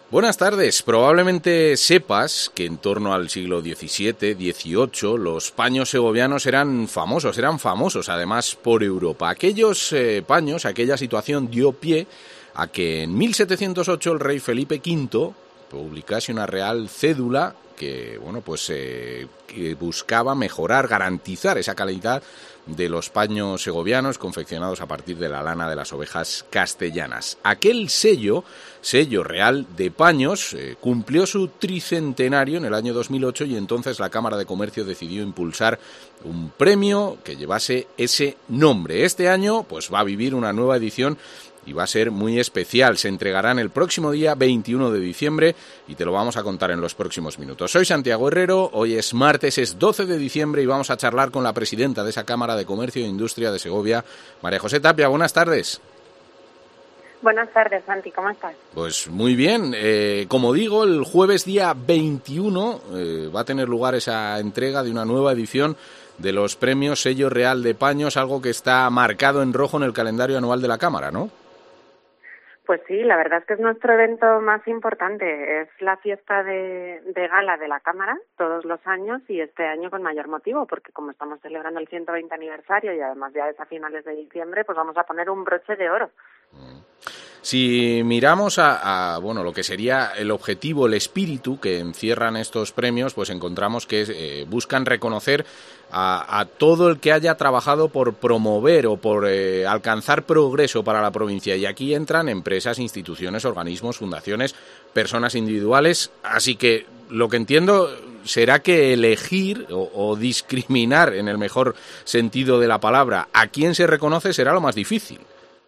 Buenas tardes. Probablemente sepas que en torno al siglo XVII, XVIII, los paños segovianos eran famosos además por Europa. Aquellos paños, aquella situación dio pie a que en 1708 el rey Felipe V publicase una real cédula que, que buscaba mejorar, garantizar esa calidad de los paños segovianos confeccionados a partir de la lana de las ovejas castellanas. Aquel sello real de paños, cumplió su tricentenario en el año 2008 y entonces la Cámara de Comercio decidió impulsar un premio que llevase ese nombre. Este año pues va a vivir una nueva edición y va a ser muy especial. Se entregarán el próximo día 21 de diciembre y te lo vamos a contar en los próximos minutos. Soy Santiago Herrero, hoy es martes, es 12 de diciembre y vamos a charlar con la presidenta de esa Cámara de Comercio e Industria de Segovia, María José Tapia. Buenas tardes. Buenas tardes, Santi, ¿cómo estás? Pues muy bien. Como digo, el jueves día 21 va a tener lugar esa entrega de una nueva edición de los premios Sello Real de Paños, algo que está marcado en rojo en el calendario anual de la Cámara, ¿no? Pues sí, la verdad es que es nuestro evento más importante. Es la fiesta de gala de la Cámara todos los años y este año con mayor motivo, porque como estamos celebrando el 120 aniversario y además ya es a finales de diciembre, pues vamos a poner un broche de oro. Si miramos a lo que sería el objetivo, el espíritu que encierran estos premios, pues encontramos que buscan reconocer a todo el que haya trabajado por promover o por alcanzar progreso para la provincia. Y aquí entran empresas, instituciones, organismos, fundaciones, personas individuales. Así que lo que entiendo será que elegir o discriminar, en el mejor sentido de la palabra, a quién se reconoce será lo más difícil.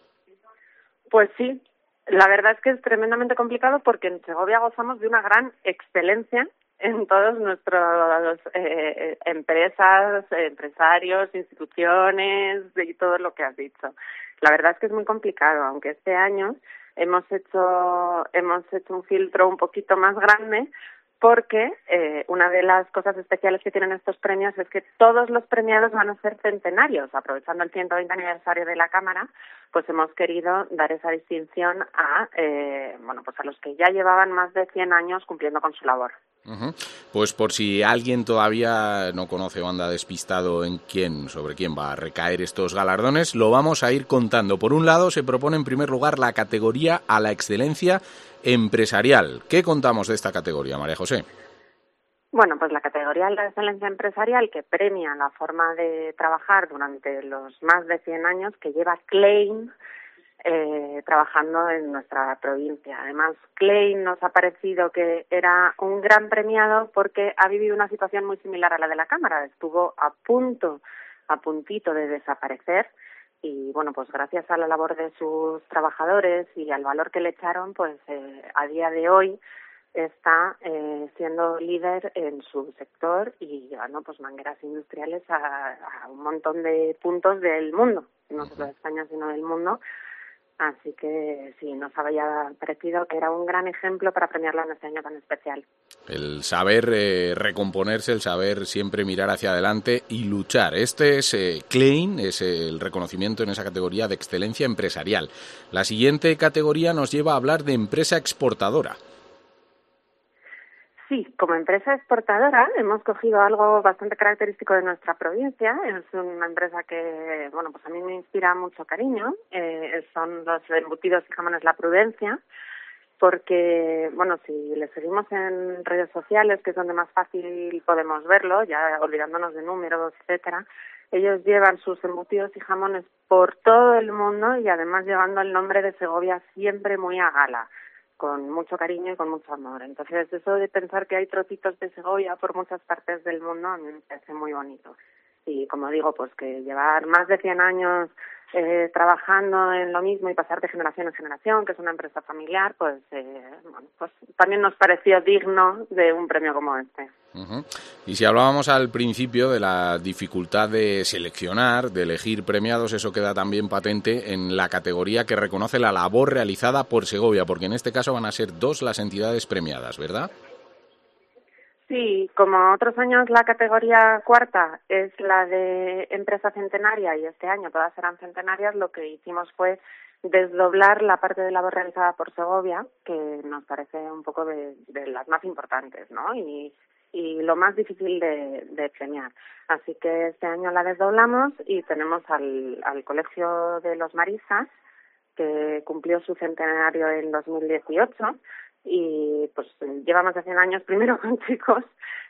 Pues sí, la verdad es que es tremendamente complicado porque en Segovia gozamos de una gran excelencia en todos nuestros empresas, empresarios, instituciones y todo lo que has dicho. La verdad es que es muy complicado, aunque este año hemos hecho un filtro un poquito más grande porque una de las cosas especiales que tienen estos premios es que todos los premiados van a ser centenarios. Aprovechando el 120 aniversario de la Cámara, pues hemos querido dar esa distinción a los que ya llevaban más de 100 años cumpliendo con su labor. Uh-huh. Pues por si alguien todavía no conoce o anda despistado sobre quién va a recaer estos galardones, lo vamos a ir contando. Por un lado, se propone en primer lugar la categoría a la excelencia empresarial. ¿Qué contamos de esta categoría, María José? Bueno, pues la categoría de la excelencia empresarial que premia la forma de trabajar durante los más de 100 años que lleva Klein trabajando en nuestra provincia. Además, Klein nos ha parecido que era un gran premiado porque ha vivido una situación muy similar a la de la Cámara. Estuvo a puntito de desaparecer y, pues gracias a la labor de sus trabajadores y al valor que le echaron, pues a día de hoy está siendo líder en su sector y llevando pues mangueras industriales a un montón de puntos del mundo, no solo de España sino del mundo. Así que sí, nos había parecido que era un gran ejemplo para premiarlo en este año tan especial. El saber recomponerse, el saber siempre mirar hacia adelante y luchar. Este es Klein, es el reconocimiento en esa categoría de excelencia empresarial. La siguiente categoría nos lleva a hablar de empresa exportadora. Sí, como empresa exportadora hemos cogido algo bastante característico de nuestra provincia. Es una empresa que, pues a mí me inspira mucho cariño. Son los embutidos y jamones La Prudencia, porque, si les seguimos en redes sociales, que es donde más fácil podemos verlo, ya olvidándonos de números, etcétera, ellos llevan sus embutidos y jamones por todo el mundo y además llevando el nombre de Segovia siempre muy a gala, con mucho cariño y con mucho amor. Entonces, eso de pensar que hay trocitos de Segovia por muchas partes del mundo a mí me parece muy bonito. Y como digo, pues que llevar más de 100 años trabajando en lo mismo y pasar de generación en generación, que es una empresa familiar, pues también nos pareció digno de un premio como este. Uh-huh. Y si hablábamos al principio de la dificultad de seleccionar, de elegir premiados, eso queda también patente en la categoría que reconoce la labor realizada por Segovia, porque en este caso van a ser 2 las entidades premiadas, ¿verdad? Sí, como otros años la categoría cuarta es la de empresa centenaria y este año todas serán centenarias, lo que hicimos fue desdoblar la parte de labor realizada por Segovia, que nos parece un poco de las más importantes, ¿no? Y lo más difícil de premiar. Así que este año la desdoblamos y tenemos al Colegio de los Maristas, que cumplió su centenario en 2018 y pues lleva más de 100 años primero con chicos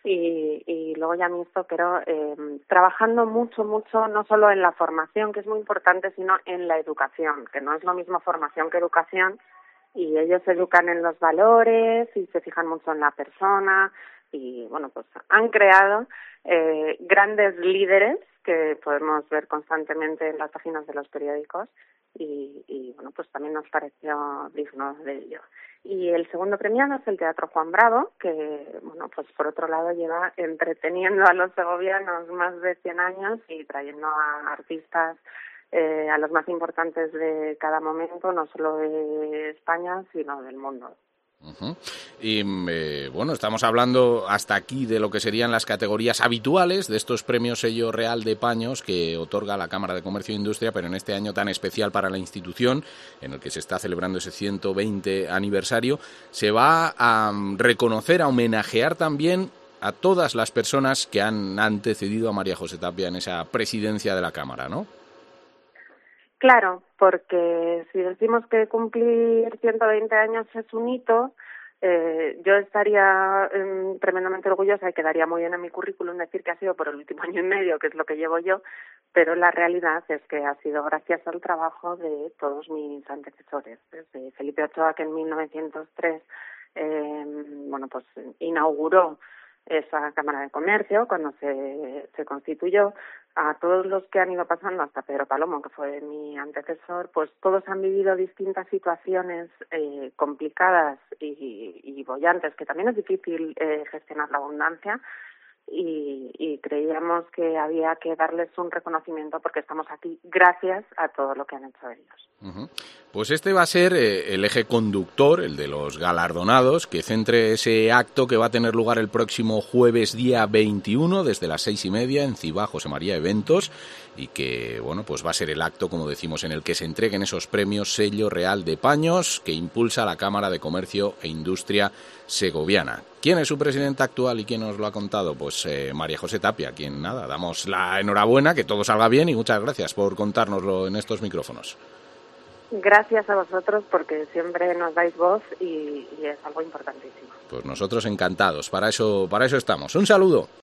y luego ya mixto, pero trabajando mucho, no solo en la formación, que es muy importante, sino en la educación, que no es lo mismo formación que educación, y ellos se educan en los valores y se fijan mucho en la persona y bueno, pues han creado grandes líderes que podemos ver constantemente en las páginas de los periódicos y bueno, pues también nos pareció digno de ello. Y el segundo premiado es el Teatro Juan Bravo, que bueno, pues por otro lado lleva entreteniendo a los segovianos más de 100 años y trayendo a artistas a los más importantes de cada momento, no solo de España, sino del mundo. Uh-huh. Y bueno, estamos hablando hasta aquí de lo que serían las categorías habituales de estos premios Sello Real de Paños que otorga la Cámara de Comercio e Industria, pero en este año tan especial para la institución, en el que se está celebrando ese 120 aniversario, se va a reconocer, a homenajear también a todas las personas que han antecedido a María José Tapia en esa presidencia de la Cámara, ¿no? Claro, porque si decimos que cumplir 120 años es un hito, yo estaría tremendamente orgullosa y quedaría muy bien en mi currículum decir que ha sido por el último año y medio, que es lo que llevo yo, pero la realidad es que ha sido gracias al trabajo de todos mis antecesores, desde Felipe Ochoa, que en 1903 bueno, pues inauguró esa Cámara de Comercio cuando se constituyó, a todos los que han ido pasando hasta Pedro Palomo, que fue mi antecesor, pues todos han vivido distintas situaciones complicadas y bollantes, que también es difícil gestionar la abundancia, y creíamos que había que darles un reconocimiento porque estamos aquí gracias a todo lo que han hecho ellos. Uh-huh. Pues este va a ser el eje conductor, el de los galardonados, que centre ese acto que va a tener lugar el próximo jueves día 21 desde las 6:30 en Cibá José María Eventos, y que bueno, pues va a ser el acto, como decimos, en el que se entreguen esos premios Sello Real de Paños que impulsa la Cámara de Comercio e Industria segoviana. ¿Quién es su presidenta actual y quién nos lo ha contado? Pues María José Tapia, a quien nada, damos la enhorabuena, que todo salga bien y muchas gracias por contárnoslo en estos micrófonos. Gracias a vosotros porque siempre nos dais voz y es algo importantísimo. Pues nosotros encantados, para eso estamos. Un saludo.